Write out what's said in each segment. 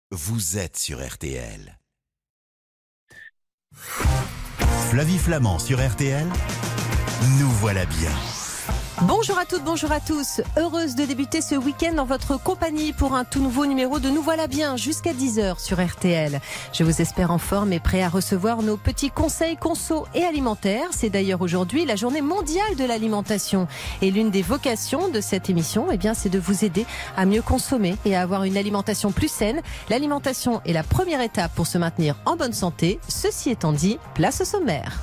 vous êtes sur RTL. Flavie Flamand sur RTL, nous voilà bien. Bonjour à toutes, bonjour à tous. Heureuse de débuter ce week-end en votre compagnie pour un tout nouveau numéro de Nous voilà bien jusqu'à 10h sur RTL. Je vous espère en forme et prêt à recevoir nos petits conseils conso et alimentaires. C'est d'ailleurs aujourd'hui la journée mondiale de l'alimentation. Et l'une des vocations de cette émission, c'est de vous aider à mieux consommer et à avoir une alimentation plus saine. L'alimentation est la première étape pour se maintenir en bonne santé. Ceci étant dit, place au sommaire.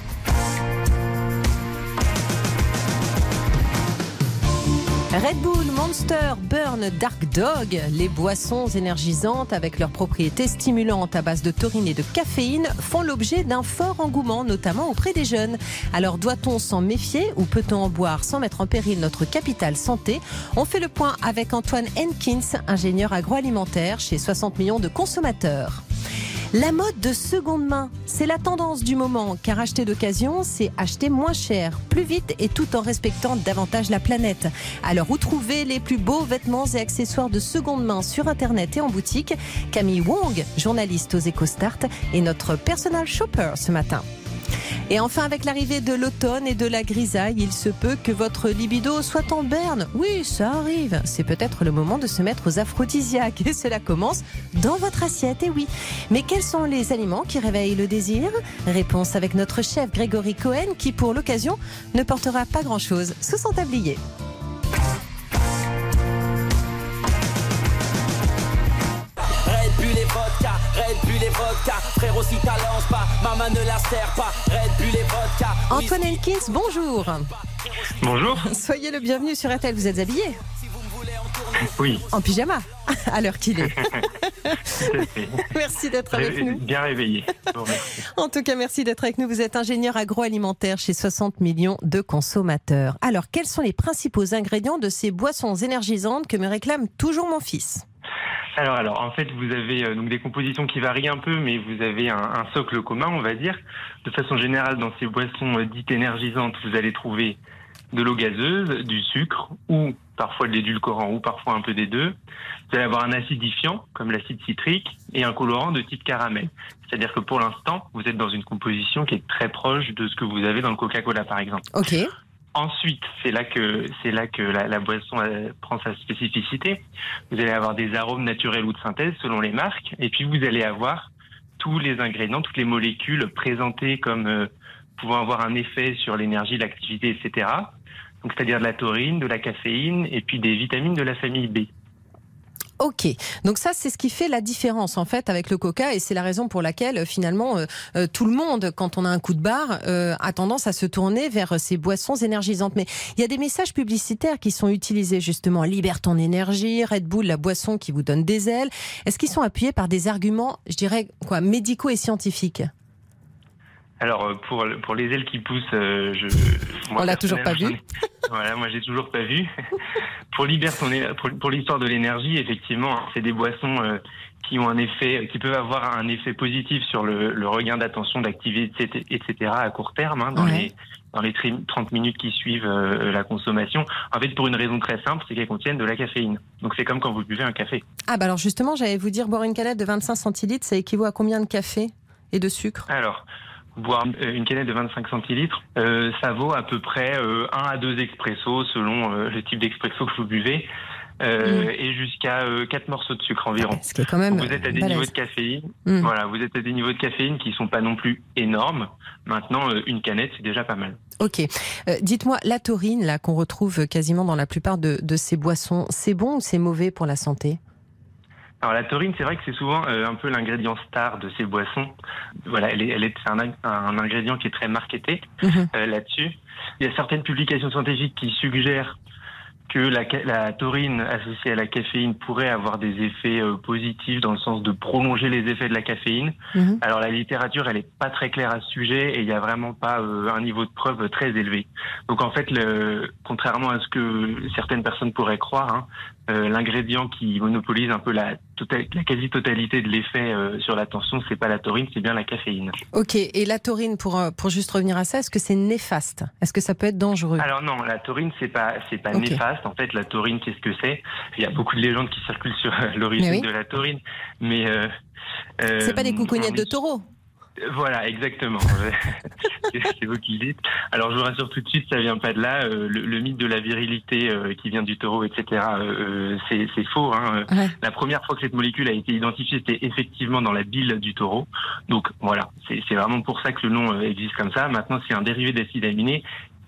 Red Bull, Monster, Burn, Dark Dog, les boissons énergisantes avec leurs propriétés stimulantes à base de taurine et de caféine font l'objet d'un fort engouement, notamment auprès des jeunes. Alors doit-on s'en méfier ou peut-on en boire sans mettre en péril notre capital santé ? On fait le point avec Antoine Henkins, ingénieur agroalimentaire chez 60 millions de consommateurs. La mode de seconde main, c'est la tendance du moment, car acheter d'occasion, c'est acheter moins cher, plus vite et tout en respectant davantage la planète. Alors où trouver les plus beaux vêtements et accessoires de seconde main sur Internet et en boutique ? Camille Wong, journaliste aux EcoStart, est notre personal shopper ce matin. Et enfin, avec l'arrivée de l'automne et de la grisaille, il se peut que votre libido soit en berne. Oui, ça arrive. C'est peut-être le moment de se mettre aux aphrodisiaques. Et cela commence dans votre assiette, et oui. Mais quels sont les aliments qui réveillent le désir ? Réponse avec notre chef Grégory Cohen, qui pour l'occasion ne portera pas grand-chose sous son tablier. Red Bull et vodka, frérot si t'as lance pas, maman ne la sert pas, Red Bull et vodka. Antoine Henkins, bonjour. Bonjour. Soyez le bienvenu sur RTL, vous êtes habillé ? Oui. En pyjama, à l'heure qu'il est. Merci d'être avec nous. Bien réveillé. En tout cas, merci d'être avec nous. Vous êtes ingénieur agroalimentaire chez 60 millions de consommateurs. Alors, quels sont les principaux ingrédients de ces boissons énergisantes que me réclame toujours mon fils ? Alors, en fait, vous avez donc des compositions qui varient un peu, mais vous avez un socle commun, on va dire. De façon générale, dans ces boissons dites énergisantes, vous allez trouver de l'eau gazeuse, du sucre, ou parfois de l'édulcorant, ou parfois un peu des deux. Vous allez avoir un acidifiant, comme l'acide citrique, et un colorant de type caramel. C'est-à-dire que pour l'instant, vous êtes dans une composition qui est très proche de ce que vous avez dans le Coca-Cola, par exemple. Ok. Ensuite, c'est là que la boisson prend sa spécificité. Vous allez avoir des arômes naturels ou de synthèse selon les marques, et puis vous allez avoir tous les ingrédients, toutes les molécules présentées comme pouvant avoir un effet sur l'énergie, l'activité, etc. Donc, c'est-à-dire de la taurine, de la caféine, et puis des vitamines de la famille B. Ok, donc ça c'est ce qui fait la différence en fait avec le coca et c'est la raison pour laquelle finalement tout le monde, quand on a un coup de barre, a tendance à se tourner vers ces boissons énergisantes. Mais il y a des messages publicitaires qui sont utilisés justement, libère ton énergie, Red Bull, la boisson qui vous donne des ailes. Est-ce qu'ils sont appuyés par des arguments, je dirais, médicaux et scientifiques ? Alors pour les ailes qui poussent, on l'a toujours pas vu. Voilà, moi j'ai toujours pas vu. Pour l'histoire de l'énergie, effectivement, c'est des boissons qui ont un effet, qui peuvent avoir un effet positif sur le regain d'attention, d'activité, etc. à court terme, dans les 30 minutes qui suivent la consommation. En fait, pour une raison très simple, c'est qu'elles contiennent de la caféine. Donc c'est comme quand vous buvez un café. Ah bah alors justement, j'allais vous dire, boire une canette de 25 centilitres, ça équivaut à combien de café et de sucre ? Alors, boire une canette de 25 centilitres, ça vaut à peu près 1 à 2 expressos selon le type d'expresso que vous buvez, et jusqu'à 4 morceaux de sucre environ. Ce qui est quand même vous êtes à des niveaux de caféine. Voilà, vous êtes à des niveaux de caféine qui sont pas non plus énormes. Maintenant, une canette, c'est déjà pas mal. Ok. Dites-moi, la taurine, là, qu'on retrouve quasiment dans la plupart de ces boissons, c'est bon ou c'est mauvais pour la santé ? Alors la taurine, c'est vrai que c'est souvent un peu l'ingrédient star de ces boissons. Voilà, c'est un ingrédient qui est très marketé là-dessus. Il y a certaines publications scientifiques qui suggèrent que la taurine associée à la caféine pourrait avoir des effets positifs dans le sens de prolonger les effets de la caféine. Alors la littérature, elle est pas très claire à ce sujet et il y a vraiment pas un niveau de preuve très élevé. Donc en fait, contrairement à ce que certaines personnes pourraient croire, l'ingrédient qui monopolise un peu la quasi-totalité de l'effet sur l'attention, c'est pas la taurine, c'est bien la caféine. Ok, et la taurine, pour juste revenir à ça, est-ce que c'est néfaste ? Est-ce que ça peut être dangereux ? Alors non, la taurine, c'est pas Ok. néfaste. En fait, la taurine, qu'est-ce que c'est ? Il y a beaucoup de légendes qui circulent sur l'origine de la taurine, mais c'est pas des coucougnettes de taureau ? Voilà, exactement. C'est vous qui le dites. Alors, je vous rassure tout de suite, ça vient pas de là. Le mythe de la virilité qui vient du taureau, etc., c'est faux. Hein. Ouais. La première fois que cette molécule a été identifiée, c'était effectivement dans la bile du taureau. Donc, voilà, c'est vraiment pour ça que le nom existe comme ça. Maintenant, c'est un dérivé d'acide aminé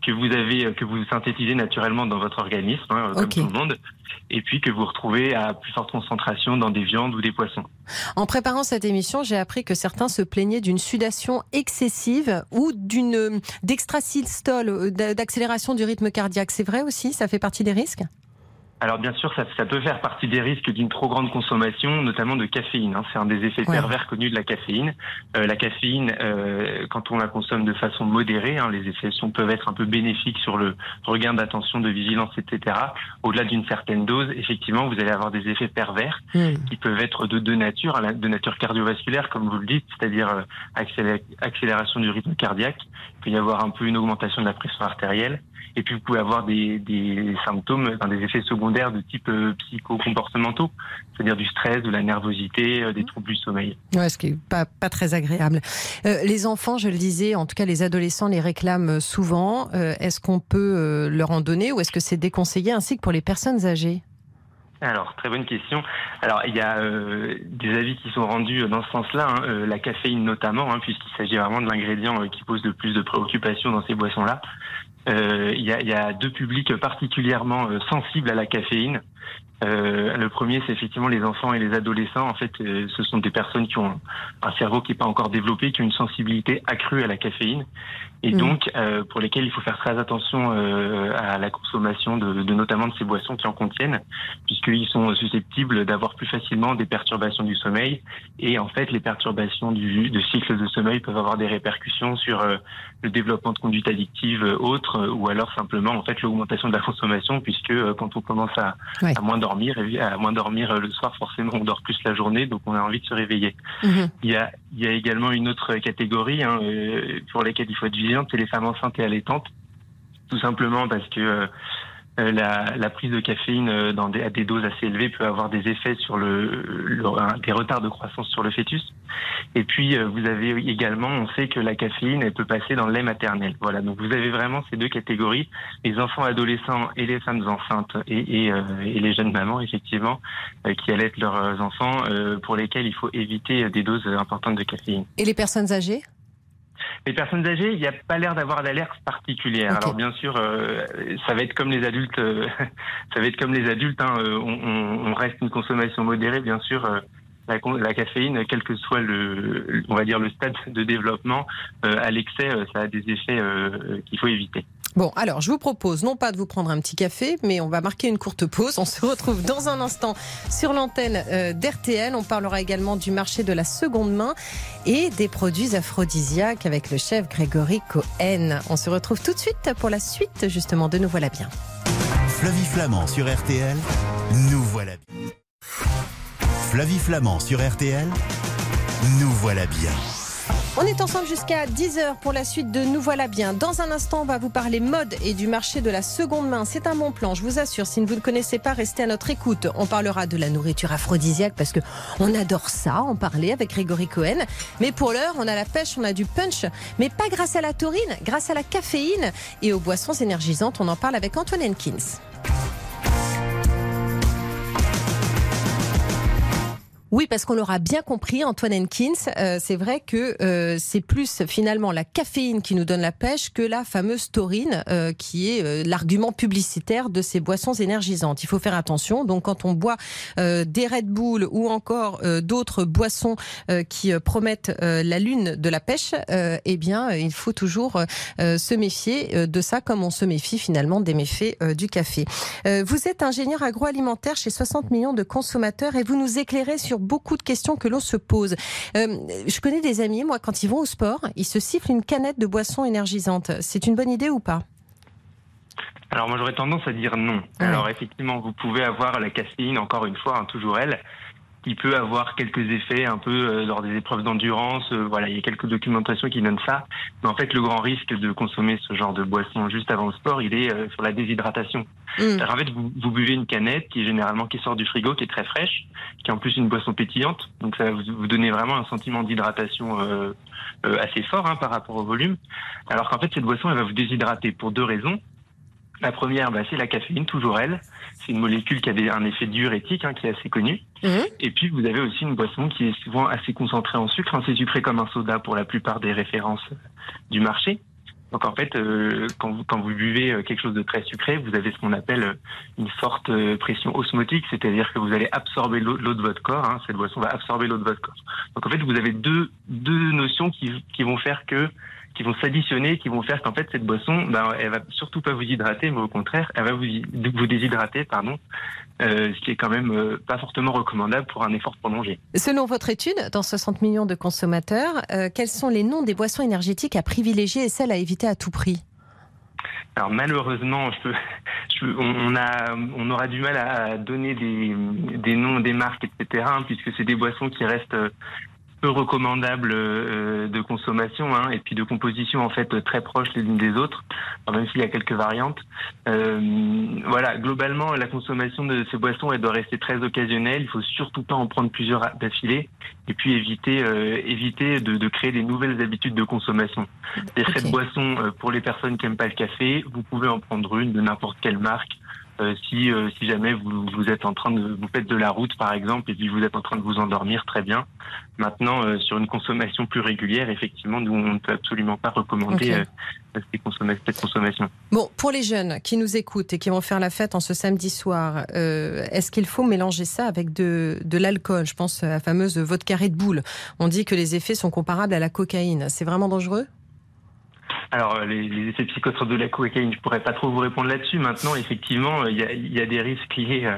que vous synthétisez naturellement dans votre organisme, comme tout le monde, et puis que vous retrouvez à plus forte concentration dans des viandes ou des poissons. En préparant cette émission, j'ai appris que certains se plaignaient d'une sudation excessive ou d'extrasystole, d'accélération du rythme cardiaque. C'est vrai aussi ? Ça fait partie des risques ? Alors bien sûr, ça peut faire partie des risques d'une trop grande consommation, notamment de caféine. C'est un des effets pervers connus de la caféine. La caféine, quand on la consomme de façon modérée, les effets peuvent être un peu bénéfiques sur le regain d'attention, de vigilance, etc. Au-delà d'une certaine dose, effectivement, vous allez avoir des effets pervers qui peuvent être de deux natures, de nature cardiovasculaire, comme vous le dites, c'est-à-dire accélération du rythme cardiaque. Il peut y avoir un peu une augmentation de la pression artérielle. Et puis vous pouvez avoir des symptômes, des effets secondaires de type psychocomportementaux, c'est-à-dire du stress, de la nervosité, des troubles du sommeil. Ouais, ce qui n'est pas très agréable. Les enfants, je le disais, en tout cas les adolescents les réclament souvent. Est-ce qu'on peut leur en donner ou est-ce que c'est déconseillé, ainsi que pour les personnes âgées ? Alors, très bonne question. Alors, il y a des avis qui sont rendus dans ce sens-là, la caféine notamment, puisqu'il s'agit vraiment de l'ingrédient qui pose le plus de préoccupations dans ces boissons-là. Il y a deux publics particulièrement sensibles à la caféine. Le premier, c'est effectivement les enfants et les adolescents. En fait, ce sont des personnes qui ont un cerveau qui n'est pas encore développé, qui ont une sensibilité accrue à la caféine, et donc pour lesquels il faut faire très attention à la consommation de notamment de ces boissons qui en contiennent, puisqu'ils sont susceptibles d'avoir plus facilement des perturbations du sommeil. Et en fait, les perturbations de cycle de sommeil peuvent avoir des répercussions sur le développement de conduites addictives autres, ou alors simplement en fait l'augmentation de la consommation, puisque quand on commence à moins dormir le soir, forcément on dort plus la journée, donc on a envie de se réveiller. Il y a également une autre catégorie pour laquelle il faut être vigilant, c'est les femmes enceintes et allaitantes, tout simplement parce que la prise de caféine à des doses assez élevées peut avoir des effets sur des retards de croissance sur le fœtus. Et puis vous avez également, on sait que la caféine elle peut passer dans le lait maternel. Voilà, donc vous avez vraiment ces deux catégories, les enfants adolescents et les femmes enceintes et les jeunes mamans effectivement qui allaitent leurs enfants, pour lesquels il faut éviter des doses importantes de caféine. Et les personnes âgées ? Les personnes âgées, il n'y a pas l'air d'avoir d'alerte particulière. Okay. Alors bien sûr, ça va être comme les adultes. On reste une consommation modérée, bien sûr. La caféine, quel que soit le stade de développement, à l'excès, ça a des effets qu'il faut éviter. Bon, alors je vous propose non pas de vous prendre un petit café, mais on va marquer une courte pause. On se retrouve dans un instant sur l'antenne d'RTL. On parlera également du marché de la seconde main et des produits aphrodisiaques avec le chef Grégory Cohen. On se retrouve tout de suite pour la suite justement de Nous voilà bien. Flavie Flamand sur RTL, Nous voilà bien. Flavie Flamand sur RTL, Nous voilà bien. On est ensemble jusqu'à 10h pour la suite de Nous voilà bien. Dans un instant, on va vous parler mode et du marché de la seconde main. C'est un bon plan, je vous assure. Si vous ne connaissez pas, restez à notre écoute. On parlera de la nourriture aphrodisiaque parce que on adore ça, en parler avec Grégory Cohen. Mais pour l'heure, on a la pêche, on a du punch. Mais pas grâce à la taurine, grâce à la caféine et aux boissons énergisantes. On en parle avec Antoine Henkins. Oui, parce qu'on l'aura bien compris, Antoine Henkins, c'est vrai que c'est plus finalement la caféine qui nous donne la pêche que la fameuse taurine qui est l'argument publicitaire de ces boissons énergisantes. Il faut faire attention, donc quand on boit des Red Bull ou encore d'autres boissons qui promettent la lune de la pêche, eh bien il faut toujours se méfier de ça comme on se méfie finalement des méfaits du café. Vous êtes ingénieur agroalimentaire chez 60 millions de consommateurs et vous nous éclairez sur beaucoup de questions que l'on se pose. Je connais des amis, moi, quand ils vont au sport, ils se sifflent une canette de boisson énergisante. C'est une bonne idée ou pas ? Alors moi, j'aurais tendance à dire non. Ouais. Alors effectivement, vous pouvez avoir la caféine, encore une fois, toujours elle, qui peut avoir quelques effets un peu lors des épreuves d'endurance. Voilà, il y a quelques documentations qui donnent ça. Mais en fait, le grand risque de consommer ce genre de boisson juste avant le sport, il est sur la déshydratation. Alors, en fait, vous buvez une canette qui sort du frigo, qui est très fraîche, qui est en plus une boisson pétillante. Donc ça va vous donner vraiment un sentiment d'hydratation assez fort par rapport au volume. Alors qu'en fait, cette boisson, elle va vous déshydrater pour 2 raisons. La première, c'est la caféine, toujours elle. C'est une molécule qui a un effet diurétique, qui est assez connu. Et puis, vous avez aussi une boisson qui est souvent assez concentrée en sucre. C'est sucré comme un soda pour la plupart des références du marché. Donc, en fait, quand vous buvez quelque chose de très sucré, vous avez ce qu'on appelle une forte pression osmotique, c'est-à-dire que vous allez absorber l'eau de votre corps. Cette boisson va absorber l'eau de votre corps. Donc, en fait, vous avez deux notions qui vont faire qui vont s'additionner, qui vont faire qu'en fait cette boisson, elle va surtout pas vous hydrater, mais au contraire, elle va vous déshydrater, ce qui est quand même pas fortement recommandable pour un effort prolongé. Selon votre étude, dans 60 millions de consommateurs, quels sont les noms des boissons énergétiques à privilégier et celles à éviter à tout prix ? Alors malheureusement, on aura du mal à donner des noms, des marques, etc., puisque c'est des boissons qui restent peu recommandables de consommation, et puis de composition en fait très proches les unes des autres, même s'il y a quelques variantes. Voilà, globalement la consommation de ces boissons, elle doit rester très occasionnelle. Il faut surtout pas en prendre plusieurs d'affilée, et puis éviter de créer des nouvelles habitudes de consommation. Cette boisson, pour les personnes qui aiment pas le café, vous pouvez en prendre une de n'importe quelle marque. Si jamais vous êtes en train vous faites de la route par exemple, et puis vous êtes en train de vous endormir, très bien. Maintenant, sur une consommation plus régulière, effectivement, nous on ne peut absolument pas recommander cette consommation. Bon, pour les jeunes qui nous écoutent et qui vont faire la fête en ce samedi soir, est-ce qu'il faut mélanger ça avec de l'alcool ? Je pense à la fameuse vodka Red Bull. On dit que les effets sont comparables à la cocaïne. C'est vraiment dangereux ? Alors, les effets psychotropes de la cocaïne, je pourrais pas trop vous répondre là-dessus. Maintenant, effectivement, il y a des risques liés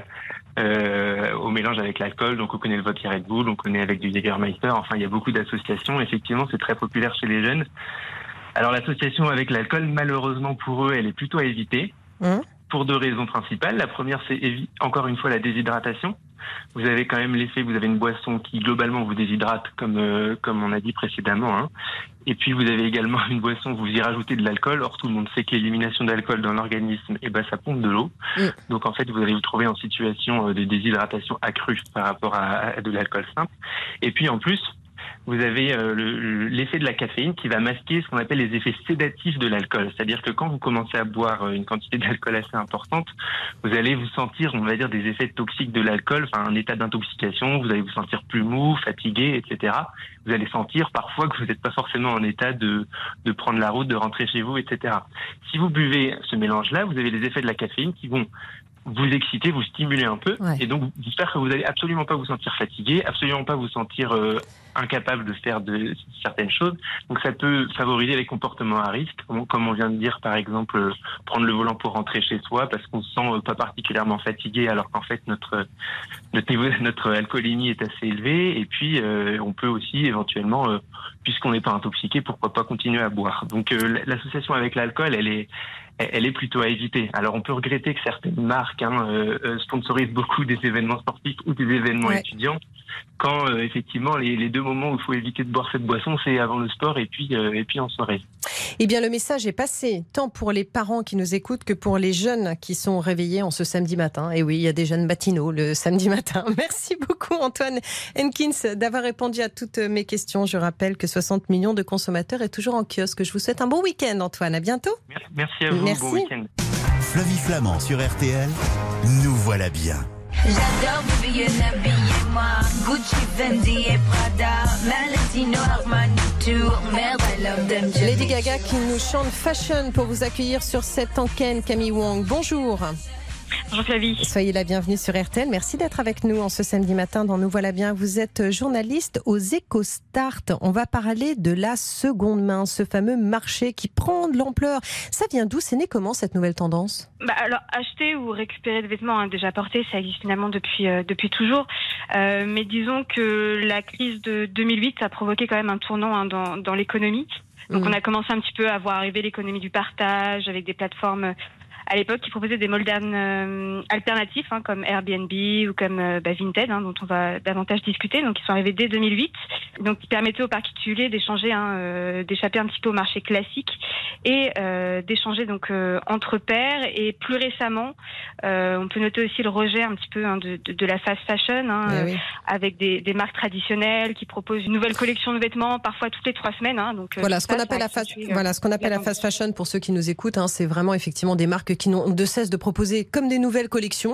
au mélange avec l'alcool. Donc, on connaît le vodka Red Bull, on connaît avec du Jägermeister. Enfin, il y a beaucoup d'associations. Effectivement, c'est très populaire chez les jeunes. Alors, l'association avec l'alcool, malheureusement pour eux, elle est plutôt à éviter. Pour 2 raisons principales. La première, c'est encore une fois la déshydratation. Vous avez quand même l'effet, vous avez une boisson qui globalement vous déshydrate, comme on a dit précédemment. Et puis vous avez également une boisson, vous y rajoutez de l'alcool. Or tout le monde sait que l'élimination d'alcool dans l'organisme, ça pompe de l'eau. Donc en fait vous allez vous trouver en situation de déshydratation accrue par rapport à de l'alcool simple. Et puis en plus, vous avez l'effet de la caféine qui va masquer ce qu'on appelle les effets sédatifs de l'alcool. C'est-à-dire que quand vous commencez à boire une quantité d'alcool assez importante, vous allez vous sentir, on va dire, des effets toxiques de l'alcool, un état d'intoxication, vous allez vous sentir plus mou, fatigué, etc. Vous allez sentir parfois que vous n'êtes pas forcément en état de prendre la route, de rentrer chez vous, etc. Si vous buvez ce mélange-là, vous avez les effets de la caféine qui vont vous exciter, vous stimuler un peu, et donc j'espère que vous n'allez absolument pas vous sentir fatigué, absolument pas vous sentir incapable de faire de certaines choses. Donc ça peut favoriser les comportements à risque, comme on vient de dire, par exemple prendre le volant pour rentrer chez soi parce qu'on se sent pas particulièrement fatigué, alors qu'en fait notre alcoolémie est assez élevée. Et puis on peut aussi éventuellement, puisqu'on n'est pas intoxiqué, pourquoi pas continuer à boire. Donc l'association avec l'alcool, elle est plutôt à éviter. Alors on peut regretter que certaines marques sponsorisent beaucoup des événements sportifs ou des événements étudiants, quand effectivement les 2 moments où il faut éviter de boire cette boisson, c'est avant le sport et puis en soirée. Eh bien, le message est passé, tant pour les parents qui nous écoutent que pour les jeunes qui sont réveillés en ce samedi matin. Et oui, il y a des jeunes matinaux le samedi matin. Merci beaucoup Antoine Henkins d'avoir répondu à toutes mes questions. Je rappelle que 60 millions de consommateurs est toujours en kiosque. Je vous souhaite un bon week-end Antoine, à bientôt. Merci à vous, Merci. Bon week-end. Flavie Flamand sur RTL, nous voilà bien. J'adore Vivienne, habillez-moi Gucci, Fendi et Prada, Valentino, Armani, Tour, merde, I love them. Lady Gaga qui nous chante Fashion pour vous accueillir sur cette antenne. Camille Wong, bonjour. Bonjour Flavie. Soyez la bienvenue sur RTL. Merci d'être avec nous en ce samedi matin dans Nous voilà bien. Vous êtes journaliste aux EcoStart. On va parler de la seconde main, ce fameux marché qui prend de l'ampleur. Ça vient d'où? C'est né comment cette nouvelle tendance? Alors, acheter ou récupérer des vêtements déjà portés, ça existe finalement depuis toujours. Mais disons que la crise de 2008 a provoqué quand même un tournant dans l'économie. Donc on a commencé un petit peu à voir arriver l'économie du partage avec des plateformes à l'époque qui proposaient des modernes alternatifs comme Airbnb ou comme Vinted, dont on va davantage discuter. Donc, ils sont arrivés dès 2008. Donc, ils permettaient aux particuliers d'échanger, d'échapper un petit peu au marché classique et d'échanger donc entre pairs. Et plus récemment, on peut noter aussi le rejet un petit peu de la fast fashion, avec des marques traditionnelles qui proposent une nouvelle collection de vêtements, parfois toutes les 3 semaines. Donc, ce qu'on appelle la fast fashion, pour ceux qui nous écoutent, c'est vraiment effectivement des marques qui n'ont de cesse de proposer comme des nouvelles collections,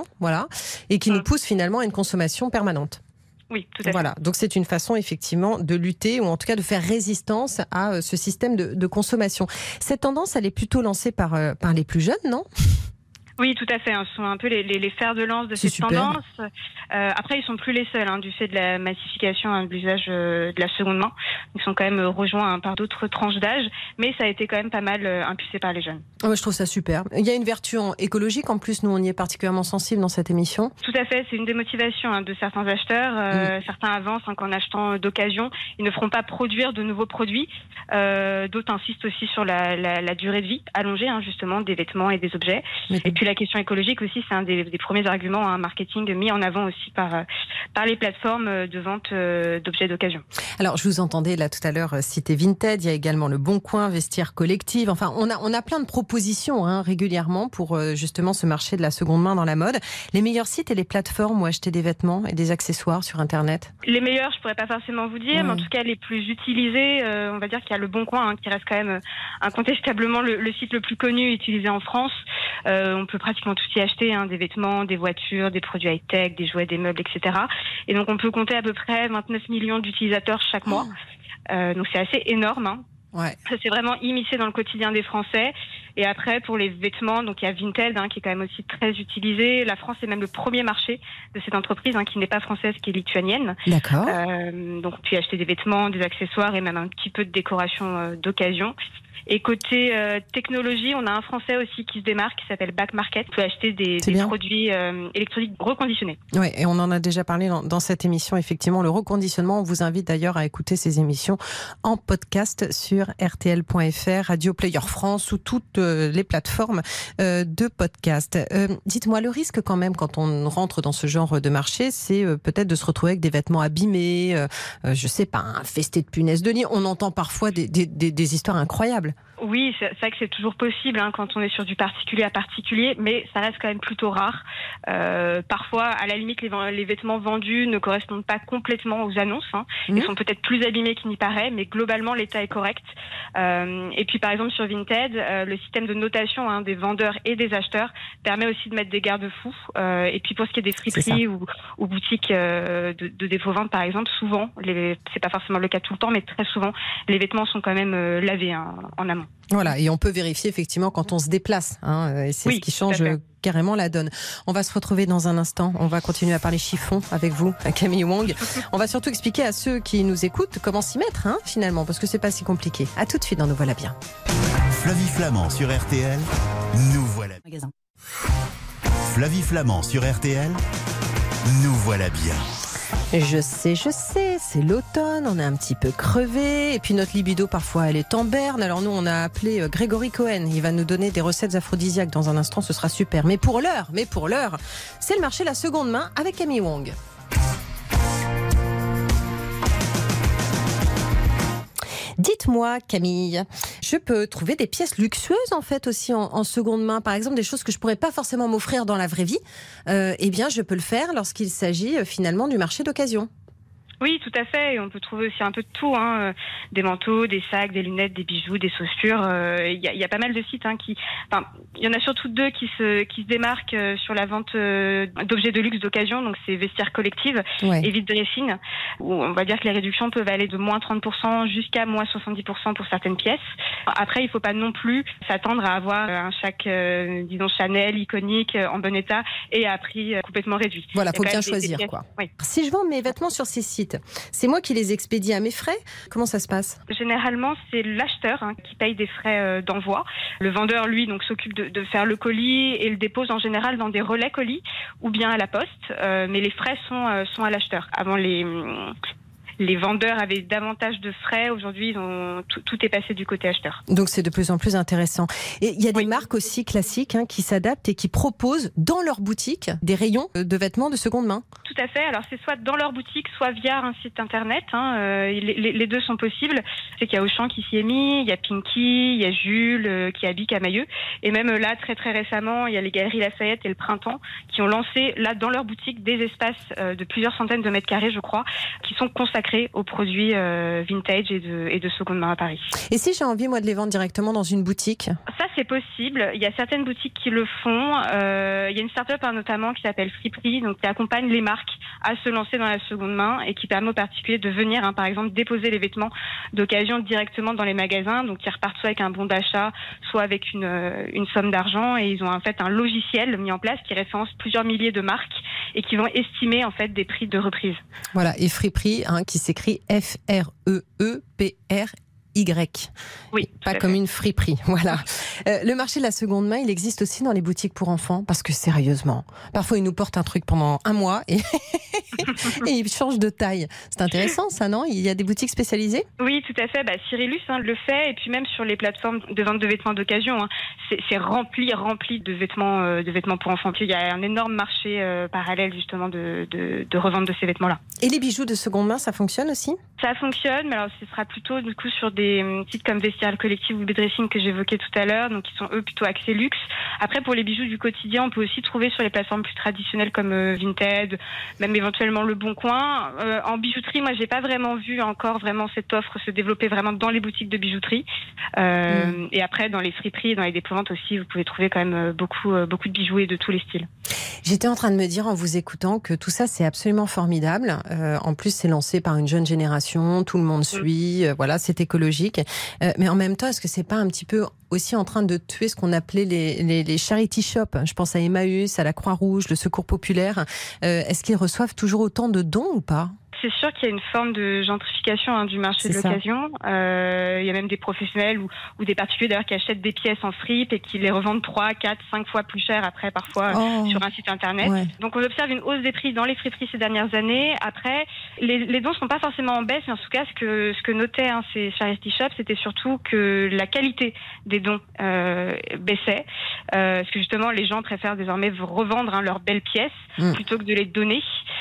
et qui nous poussent finalement à une consommation permanente. Oui, tout à fait. Voilà, donc c'est une façon effectivement de lutter, ou en tout cas de faire résistance à ce système de consommation. Cette tendance, elle est plutôt lancée par les plus jeunes, non ? Oui, tout à fait. Ce sont un peu les fers de lance de cette tendance. Après, ils sont plus les seuls, du fait de la massification de l'usage de la seconde main. Ils sont quand même rejoints par d'autres tranches d'âge, mais ça a été quand même pas mal impulsé par les jeunes. Ouais, je trouve ça super. Il y a une vertu écologique en plus, nous on y est particulièrement sensible dans cette émission. Tout à fait, c'est une des motivations de certains acheteurs. Certains avancent qu'en achetant d'occasion, ils ne feront pas produire de nouveaux produits. D'autres insistent aussi sur la durée de vie allongée, justement, des vêtements et des objets. Et puis la question écologique aussi, c'est un des premiers arguments marketing mis en avant aussi par les plateformes de vente d'objets d'occasion. Alors, je vous entendais là tout à l'heure citer Vinted, il y a également le Bon Coin, Vestiaire Collective. Enfin, on a plein de propositions régulièrement pour justement ce marché de la seconde main dans la mode. Les meilleurs sites et les plateformes où acheter des vêtements et des accessoires sur Internet? Les meilleurs, je pourrais pas forcément vous dire, mais en tout cas les plus utilisés, on va dire qu'il y a le Bon Coin qui reste quand même incontestablement le site le plus connu utilisé en France. On peut pratiquement tout y acheter, des vêtements, des voitures, des produits high-tech, des jouets, des meubles, etc. Et donc on peut compter à peu près 29 millions d'utilisateurs chaque mois. Donc c'est assez énorme. Ouais. Ça s'est vraiment immiscé dans le quotidien des Français. Et après, pour les vêtements, donc il y a Vinted qui est quand même aussi très utilisé. La France est même le premier marché de cette entreprise qui n'est pas française, qui est lituanienne. D'accord. Donc on peut y acheter des vêtements, des accessoires et même un petit peu de décoration d'occasion. Et côté technologie, on a un Français aussi qui se démarque, qui s'appelle Back Market. On peut acheter des produits électroniques reconditionnés. Oui, et on en a déjà parlé dans cette émission, effectivement, le reconditionnement. On vous invite d'ailleurs à écouter ces émissions en podcast sur rtl.fr, Radio Player France ou toutes les plateformes de podcast. Dites-moi, le risque quand même quand on rentre dans ce genre de marché, c'est peut-être de se retrouver avec des vêtements abîmés, je sais pas, infestés de punaises de lit. On entend parfois des histoires incroyables. Oui, c'est vrai que c'est toujours possible quand on est sur du particulier à particulier, mais ça reste quand même plutôt rare. Parfois, à la limite, les vêtements vendus ne correspondent pas complètement aux annonces. Ils sont peut-être plus abîmés qu'il n'y paraît, mais globalement, l'état est correct. Et puis, par exemple, sur Vinted, le système de notation des vendeurs et des acheteurs permet aussi de mettre des garde-fous. Et puis, pour ce qui est des friperies ou boutiques de dépôt-vente, par exemple, souvent, c'est pas forcément le cas tout le temps, mais très souvent, les vêtements sont quand même lavés en amont. Voilà, et on peut vérifier effectivement quand on se déplace, et c'est ce qui change carrément la donne. On va se retrouver dans un instant, on va continuer à parler chiffon avec vous, Camille Wong. On va surtout expliquer à ceux qui nous écoutent comment s'y mettre finalement, parce que c'est pas si compliqué. À tout de suite dans Nous voilà bien. Flavie Flamand sur RTL, nous voilà bien. Flavie Flamand sur RTL, nous voilà bien. Je sais, c'est l'automne, on est un petit peu crevé, et puis notre libido parfois elle est en berne. Alors nous on a appelé Grégory Cohen, il va nous donner des recettes aphrodisiaques dans un instant, ce sera super. Mais pour l'heure, c'est le marché de la seconde main avec Camille Wong. Dites-moi Camille, je peux trouver des pièces luxueuses en fait aussi en seconde main, par exemple des choses que je pourrais pas forcément m'offrir dans la vraie vie, eh bien je peux le faire lorsqu'il s'agit finalement du marché d'occasion. Oui, tout à fait. Et on peut trouver aussi un peu de tout, des manteaux, des sacs, des lunettes, des bijoux, des chaussures. Il y a pas mal de sites il y en a surtout 2 qui se démarquent sur la vente d'objets de luxe d'occasion. Donc c'est Vestiaire Collective et Vite Dressing, où on va dire que les réductions peuvent aller de moins 30% jusqu'à moins 70% pour certaines pièces. Après, il faut pas non plus s'attendre à avoir un sac, disons Chanel, iconique, en bon état et à prix complètement réduit. Voilà, faut bien choisir quoi. Oui. Si je vends mes vêtements sur ces sites, c'est moi qui les expédie à mes frais? Comment ça se passe? Généralement, c'est l'acheteur qui paye des frais d'envoi. Le vendeur, lui, donc s'occupe de faire le colis et le dépose en général dans des relais colis ou bien à la poste. Mais les frais sont à l'acheteur. Avant les vendeurs avaient davantage de frais. Aujourd'hui, tout est passé du côté acheteur. Donc c'est de plus en plus intéressant. Et il y a des marques aussi classiques qui s'adaptent et qui proposent dans leur boutique des rayons de vêtements de seconde main. Tout à fait. Alors c'est soit dans leur boutique, soit via un site internet. Les deux sont possibles. C'est qu'il y a Auchan qui s'y est mis, il y a Pinky, il y a Jules qui habille Camailleux. Et même là, très très récemment, il y a les Galeries Lafayette et le Printemps qui ont lancé là dans leur boutique des espaces de plusieurs centaines de mètres carrés, je crois, qui sont consacrés aux produits vintage et de seconde main à Paris. Et si j'ai envie, moi, de les vendre directement dans une boutique ? Ça, c'est possible. Il y a certaines boutiques qui le font. Il y a une start-up notamment qui s'appelle Friperie, donc qui accompagne les marques à se lancer dans la seconde main et qui permet aux particuliers de venir, par exemple, déposer les vêtements d'occasion directement dans les magasins. Donc, ils repartent soit avec un bon d'achat, soit avec une somme d'argent. Et ils ont en fait un logiciel mis en place qui référence plusieurs milliers de marques et qui vont estimer en fait des prix de reprise. Voilà, et Friperie, qui s'écrit F-R-E-E-P-R. Oui, pas comme une friperie. Voilà. Le marché de la seconde main, il existe aussi dans les boutiques pour enfants, parce que sérieusement, parfois ils nous portent un truc pendant un mois et ils changent de taille. C'est intéressant ça, non ? Il y a des boutiques spécialisées ? Oui, tout à fait. Cyrillus le fait, et puis même sur les plateformes de vente de vêtements d'occasion, c'est rempli de vêtements pour enfants. Il y a un énorme marché parallèle justement de revente de ces vêtements-là. Et les bijoux de seconde main, ça fonctionne aussi ? Ça fonctionne, mais alors ce sera plutôt du coup sur des sites comme Vestiaire Collectif ou Bedressing que j'évoquais tout à l'heure, donc qui sont eux plutôt axés luxe. Après, pour les bijoux du quotidien, on peut aussi trouver sur les plateformes plus traditionnelles comme Vinted, même éventuellement Le Bon Coin. En bijouterie, moi, j'ai pas vraiment vu encore vraiment cette offre se développer vraiment dans les boutiques de bijouterie. Et après, dans les friperies, dans les dépôts-ventes aussi, vous pouvez trouver quand même beaucoup de bijoux et de tous les styles. J'étais en train de me dire en vous écoutant que tout ça, c'est absolument formidable. En plus, c'est lancé par une jeune génération, tout le monde suit, voilà, c'est écologique. Mais en même temps, est-ce que c'est pas un petit peu aussi en train de tuer ce qu'on appelait les charity shops ? Je pense à Emmaüs, à la Croix-Rouge, le Secours populaire. Est-ce qu'ils reçoivent toujours autant de dons ou pas ? C'est sûr qu'il y a une forme de gentrification du marché de l'occasion. Il y a même des professionnels ou des particuliers d'ailleurs qui achètent des pièces en fripe et qui les revendent 3, 4, 5 fois plus cher après parfois sur un site internet. Ouais. Donc on observe une hausse des prix dans les friperies ces dernières années. Après, les dons sont pas forcément en baisse, mais en tout cas ce que notaient ces charity shops, c'était surtout que la qualité des dons baissait. Parce que justement les gens préfèrent désormais revendre leurs belles pièces plutôt que de les donner.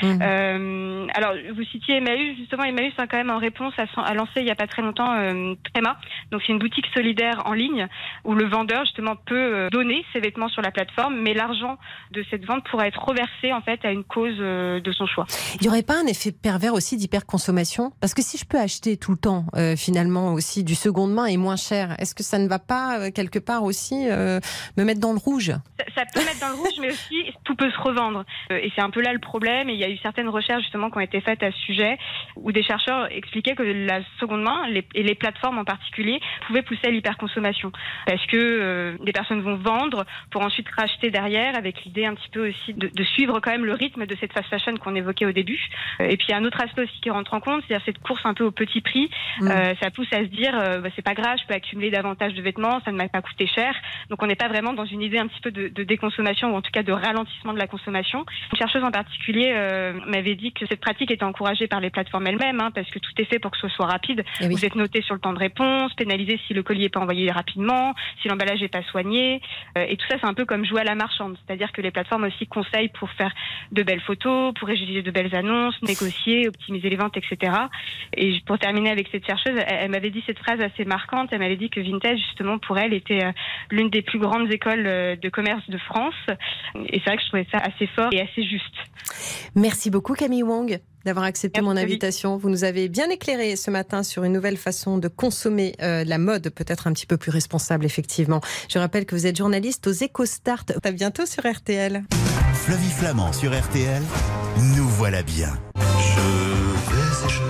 Alors vous citiez Emmaüs, justement Emmaüs a quand même en réponse a lancé il n'y a pas très longtemps Tréma, donc c'est une boutique solidaire en ligne où le vendeur justement peut donner ses vêtements sur la plateforme, mais l'argent de cette vente pourra être reversé en fait à une cause de son choix. Il n'y aurait pas un effet pervers aussi d'hyperconsommation ? Parce que si je peux acheter tout le temps finalement aussi du seconde main et moins cher, est-ce que ça ne va pas quelque part aussi me mettre dans le rouge ? Ça peut mettre dans le rouge, mais aussi tout peut se revendre. Et c'est un peu là le problème. Et il y a eu certaines recherches justement qui ont été faites à ce sujet, où des chercheurs expliquaient que la seconde main, et les plateformes en particulier, pouvaient pousser à l'hyperconsommation. Parce que des personnes vont vendre pour ensuite racheter derrière, avec l'idée un petit peu aussi de suivre quand même le rythme de cette fast fashion qu'on évoquait au début. Et puis il y a un autre aspect aussi qui rentre en compte, c'est-à-dire cette course un peu au petit prix. Ça pousse à se dire, c'est pas grave, je peux accumuler davantage de vêtements, ça ne m'a pas coûté cher. Donc on n'est pas vraiment dans une idée un petit peu de déconsommation, ou en tout cas de ralentissement de la consommation. Une chercheuse en particulier m'avait dit que cette pratique était encouragée par les plateformes elles-mêmes, parce que tout est fait pour que ce soit rapide. Oui. Vous êtes noté sur le temps de réponse, pénalisé si le colis n'est pas envoyé rapidement, si l'emballage n'est pas soigné. Et tout ça, c'est un peu comme jouer à la marchande. C'est-à-dire que les plateformes aussi conseillent pour faire de belles photos, pour rédiger de belles annonces, négocier, optimiser les ventes, etc. Et pour terminer avec cette chercheuse, elle m'avait dit cette phrase assez marquante. Elle m'avait dit que Vintage, justement, pour elle, était l'une des plus grandes écoles de commerce de France. Et c'est vrai que je trouvais ça assez fort et assez juste. Merci beaucoup Camille Wong d'avoir accepté mon invitation. Vous nous avez bien éclairé ce matin sur une nouvelle façon de consommer la mode, peut-être un petit peu plus responsable, effectivement. Je rappelle que vous êtes journaliste aux EcoStart. À bientôt sur RTL. Flavie Flamand sur RTL, nous voilà bien. Je vais et je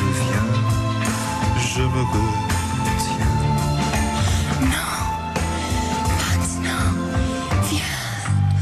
reviens, je me retiens. Non, maintenant, viens. Est-ce qu'il est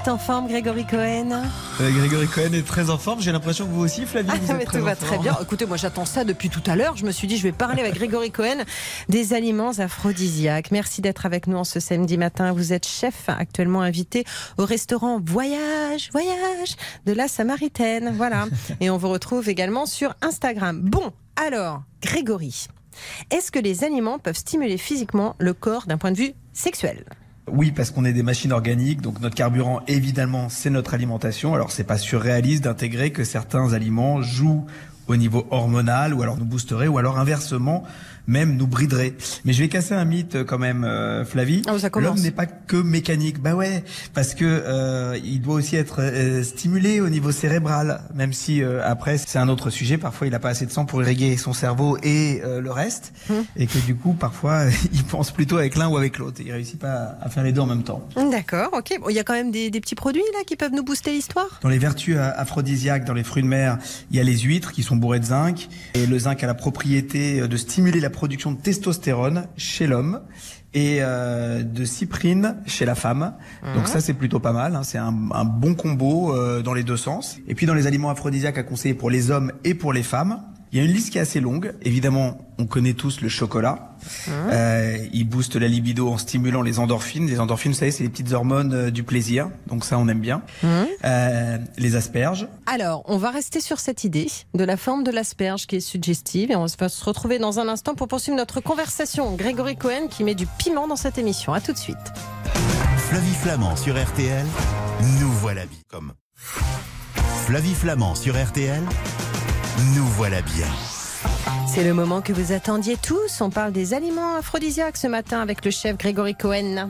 est en forme, Grégory Cohen? Grégory Cohen est très en forme. J'ai l'impression que vous aussi, Flavie, vous êtes mais très tout en va forme. très bien. Écoutez, moi j'attends ça depuis tout à l'heure. Je me suis dit, je vais parler avec Grégory Cohen des aliments aphrodisiaques. Merci d'être avec nous en ce samedi matin. Vous êtes chef actuellement invité au restaurant Voyage de la Samaritaine. Voilà. Et on vous retrouve également sur Instagram. Bon, alors, Grégory, est-ce que les aliments peuvent stimuler physiquement le corps d'un point de vue sexuel ? Oui, parce qu'on est des machines organiques, donc notre carburant, évidemment, c'est notre alimentation. Alors, c'est pas surréaliste d'intégrer que certains aliments jouent au niveau hormonal, ou alors nous boosteraient, ou alors inversement, même nous brideraient. Mais je vais casser un mythe quand même, Flavie. L'homme n'est pas que mécanique. Bah ouais, parce que il doit aussi être stimulé au niveau cérébral, même si après c'est un autre sujet. Parfois, il n'a pas assez de sang pour irriguer son cerveau et le reste, et que du coup, parfois, il pense plutôt avec l'un ou avec l'autre. Il réussit pas à faire les deux en même temps. D'accord, ok. Bon, il y a quand même des petits produits là qui peuvent nous booster l'histoire. Dans les vertus aphrodisiaques, dans les fruits de mer, il y a les huîtres qui sont bourrées de zinc, et le zinc a la propriété de stimuler la production de testostérone chez l'homme et de cyprine chez la femme. Donc ça, c'est plutôt pas mal, hein. C'est un bon combo dans les deux sens. Et puis dans les aliments aphrodisiaques à conseiller pour les hommes et pour les femmes, il y a une liste qui est assez longue. Évidemment, on connaît tous le chocolat. Il booste la libido en stimulant les endorphines. Les endorphines, vous savez, c'est les petites hormones du plaisir. Donc ça, on aime bien. Les asperges. Alors, on va rester sur cette idée de la forme de l'asperge qui est suggestive. Et on va se retrouver dans un instant pour poursuivre notre conversation. Grégory Cohen qui met du piment dans cette émission. À tout de suite. Flavie Flamand sur RTL, nous voilà bien. Flavie Flamand sur RTL, nous voilà bien. C'est le moment que vous attendiez tous. On parle des aliments aphrodisiaques ce matin avec le chef Grégory Cohen.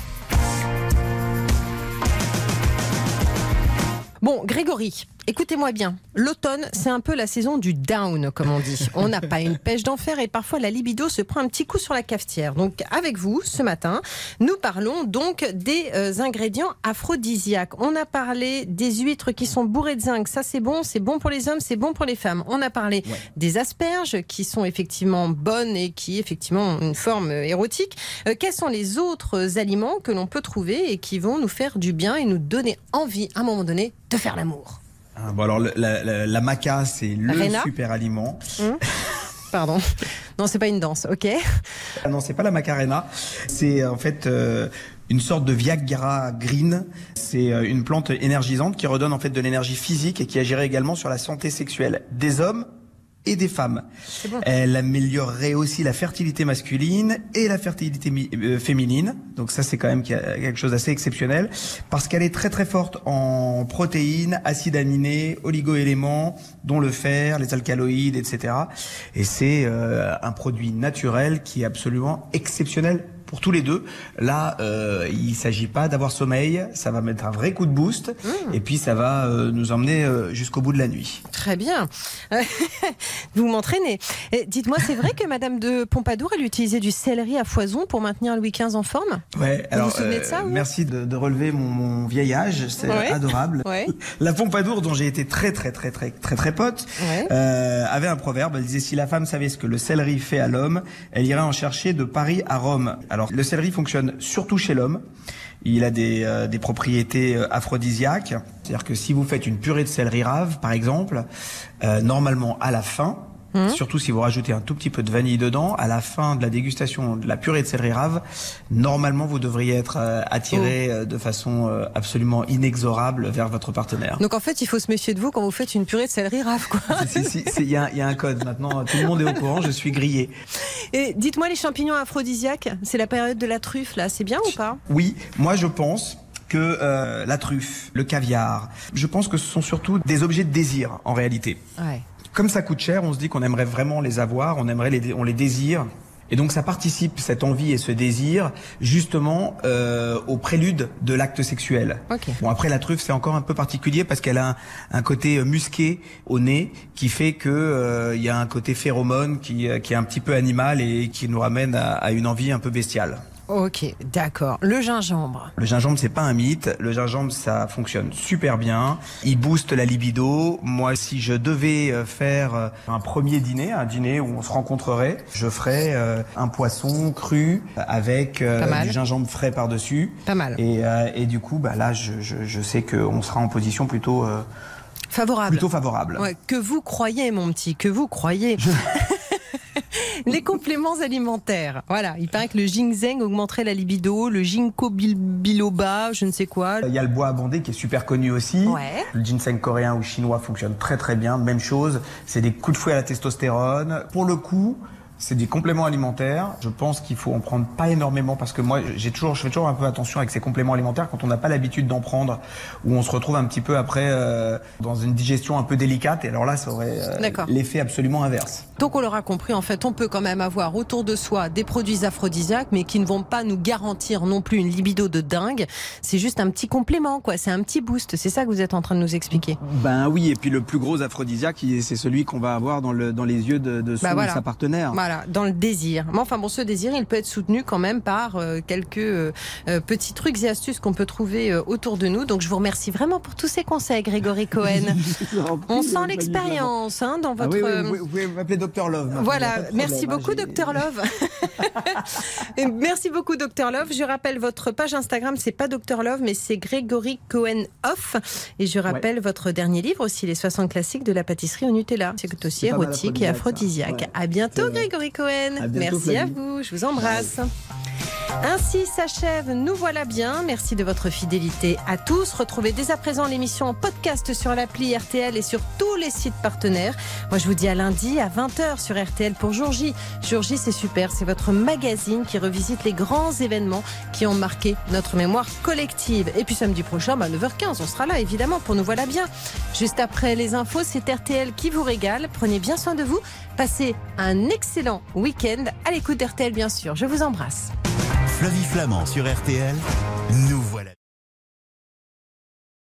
Bon, Grégory, écoutez-moi bien. L'automne, c'est un peu la saison du down, comme on dit. On n'a pas une pêche d'enfer et parfois la libido se prend un petit coup sur la cafetière. Donc, avec vous, ce matin, nous parlons donc des ingrédients aphrodisiaques. On a parlé des huîtres qui sont bourrées de zinc. Ça, c'est bon pour les hommes, c'est bon pour les femmes. On a parlé des asperges qui sont effectivement bonnes et qui, effectivement, ont une forme érotique. Quels sont les autres aliments que l'on peut trouver et qui vont nous faire du bien et nous donner envie, à un moment donné, de faire l'amour? Bon, alors la maca, c'est le super aliment. Pardon. Non, c'est pas une danse, ok. Non, c'est pas la macarena. C'est en fait une sorte de Viagra green. C'est une plante énergisante qui redonne en fait de l'énergie physique et qui agirait également sur la santé sexuelle des hommes et des femmes. Bon. Elle améliorerait aussi la fertilité masculine et la fertilité féminine. Donc ça, c'est quand même quelque chose d'assez exceptionnel parce qu'elle est très très forte en protéines, acides aminés, oligo-éléments, dont le fer, les alcaloïdes, etc. Et c'est un produit naturel qui est absolument exceptionnel pour tous les deux. Là, il s'agit pas d'avoir sommeil, ça va mettre un vrai coup de boost et puis ça va nous emmener jusqu'au bout de la nuit. Très bien. Vous m'entraînez. Dites-moi, c'est vrai que Madame de Pompadour, elle utilisait du céleri à foison pour maintenir Louis XV en forme? Ouais, alors, vous vous souvenez de ça? Merci de relever mon vieil âge, c'est adorable. La Pompadour, dont j'ai été très pote, avait un proverbe, elle disait: si la femme savait ce que le céleri fait à l'homme, elle irait en chercher de Paris à Rome. Alors, le céleri fonctionne surtout chez l'homme. Il a des propriétés aphrodisiaques. C'est-à-dire que si vous faites une purée de céleri rave, par exemple, normalement à la fin, surtout si vous rajoutez un tout petit peu de vanille dedans, à la fin de la dégustation de la purée de céleri rave, normalement vous devriez être attiré de façon absolument inexorable vers votre partenaire. Donc en fait, il faut se méfier de vous quand vous faites une purée de céleri rave, quoi. Il y a un code maintenant, tout le monde est au courant, je suis grillé. Et dites-moi, les champignons aphrodisiaques, c'est la période de la truffe là, c'est bien ou pas? Oui, moi je pense que la truffe, le caviar, je pense que ce sont surtout des objets de désir en réalité. Ouais. Comme ça coûte cher, on se dit qu'on aimerait vraiment les avoir, on les désire. Et donc ça participe, cette envie et ce désir, justement au prélude de l'acte sexuel. Okay. Bon, après la truffe, c'est encore un peu particulier parce qu'elle a un côté musqué au nez qui fait que y a un côté phéromone qui est un petit peu animal et qui nous ramène à une envie un peu bestiale. Ok, d'accord. Le gingembre. Le gingembre, c'est pas un mythe. Le gingembre, ça fonctionne super bien. Il booste la libido. Moi, si je devais faire un premier dîner, un dîner où on se rencontrerait, je ferais un poisson cru avec du gingembre frais par-dessus. Pas mal. Et du coup, là, je sais qu'on sera en position plutôt favorable. Plutôt favorable. Ouais, que vous croyez, mon petit, que vous croyez. Les compléments alimentaires. Voilà, il paraît que le ginseng augmenterait la libido, le ginkgo biloba, je ne sais quoi. Il y a le bois abondé qui est super connu aussi. Ouais. Le ginseng coréen ou chinois fonctionne très très bien. Même chose, c'est des coups de fouet à la testostérone. Pour le coup, c'est des compléments alimentaires. Je pense qu'il faut en prendre pas énormément parce que moi, je fais toujours un peu attention avec ces compléments alimentaires quand on n'a pas l'habitude d'en prendre, où on se retrouve un petit peu après dans une digestion un peu délicate. Et alors là, ça aurait l'effet absolument inverse. Donc on l'aura compris, en fait, on peut quand même avoir autour de soi des produits aphrodisiaques, mais qui ne vont pas nous garantir non plus une libido de dingue. C'est juste un petit complément, quoi. C'est un petit boost. C'est ça que vous êtes en train de nous expliquer. Ben oui, et puis le plus gros aphrodisiaque, c'est celui qu'on va avoir dans les yeux de sa partenaire. Voilà, dans le désir. Mais enfin bon, ce désir, il peut être soutenu quand même par quelques petits trucs et astuces qu'on peut trouver autour de nous. Donc je vous remercie vraiment pour tous ces conseils, Grégory Cohen. On sent l'expérience dans votre... Oui, vous pouvez m'appeler Dr Love. Voilà, merci beaucoup Dr Love. Merci beaucoup Dr Love. Je rappelle votre page Instagram, c'est pas Dr Love, mais c'est Grégory Cohen Off. Et je rappelle votre dernier livre aussi, les 60 classiques de la pâtisserie au Nutella. C'est aussi érotique et aphrodisiaque. Ouais. À bientôt Grégory Cohen. Merci Flavie. À vous, je vous embrasse. Ainsi s'achève Nous voilà bien. Merci de votre fidélité à tous. Retrouvez dès à présent l'émission en podcast sur l'appli RTL et sur tous les sites partenaires. Moi je vous dis à lundi à 20h sur RTL pour Jour J. Jour J, c'est super, c'est votre magazine qui revisite les grands événements qui ont marqué notre mémoire collective. Et puis samedi prochain, 9h15, on sera là évidemment pour Nous voilà bien. Juste après les infos, c'est RTL qui vous régale. Prenez bien soin de vous. Passez un excellent week-end à l'écoute d'RTL bien sûr. Je vous embrasse. Flavie Flamand sur RTL, Nous voilà.